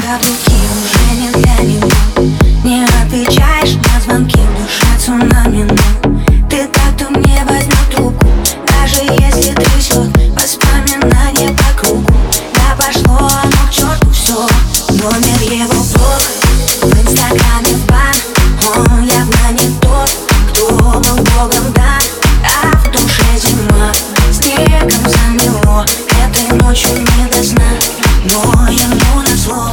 рука в руки уже не для него. Не отвечаешь на звонки, в душе цунами, но ты так, кто мне возьмет трубку, даже если трясет воспоминания по кругу. Да пошло оно к черту все, номер его блог, в инстаграме в бан. Он явно не тот, кто был богом дан, а в душе зима, снегом замело. Этой ночью не до сна, но ему назло.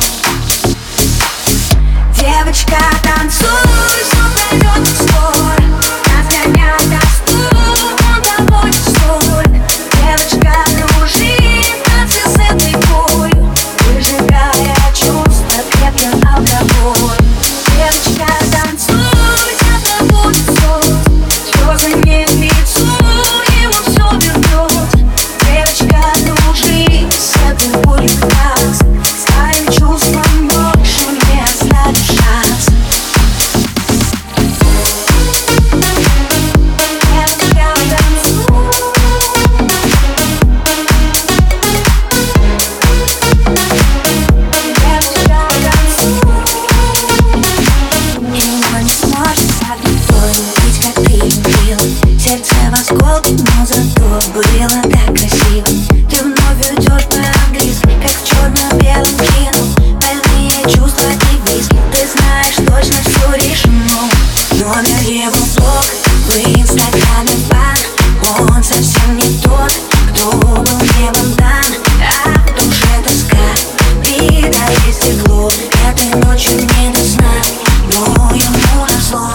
Девочка, танцуй, все пройдет скоро. Нас гонят тоску, он доводит соль. Девочка, дружи, танцы с этой болью, выжигая чувства крепким алкоголь. Девочка, танцуй, завтра будет солнце, слезы не к лицу, ему все вернет. Девочка, дружи с этой болью раз, своим чувством больше не оставишь шанс. Девочка, танцуй. Девочка, танцуй. Его не сможет так никто любить, как ты любил. Сердце в осколке, но зато было так красиво. Ты вновь уйдешь по-английски, как в черно-белом кино. Больные чувства и виски, ты знаешь точно, все решено. Номер его блог, в инстаграме бан. Он совсем не тот, кто был небом дан, а в душе тоска, битое стекло. Этой ночью не до сна, но ему назло.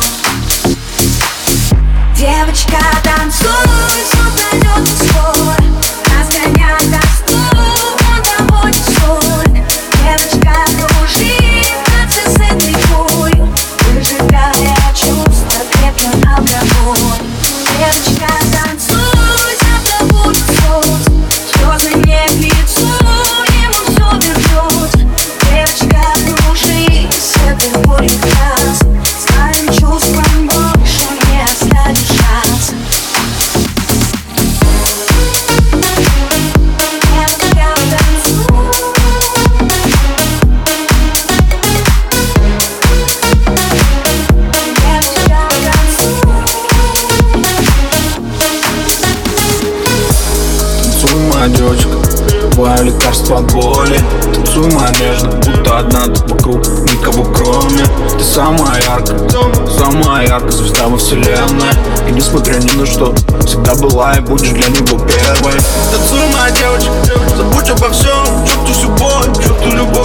Девочка, танцуй, все пройдет скоро. Нас гонят тоску, он доводит соль. Девочка, дружи, танцы с этой болью, выжигая чувства крепким алкоголь. Девочка, танцуй, завтра будет солнце, слезы не к лицу, ему все вернет. Девочка, дружи с этой болью раз, своим чувством больше не оставишь шанс. Девочка, танцуй. Девочка, танцуй. Танцуй, моя девочка, твое лекарство от боли. Танцуй, моя нежно, будто одна тут вокруг, никого кроме. Ты самая яркая звезда во вселенной. И несмотря ни на что, всегда была и будешь для него первой. Танцуй, моя девочка, забудь обо всем, черту всю боль, черту любовь.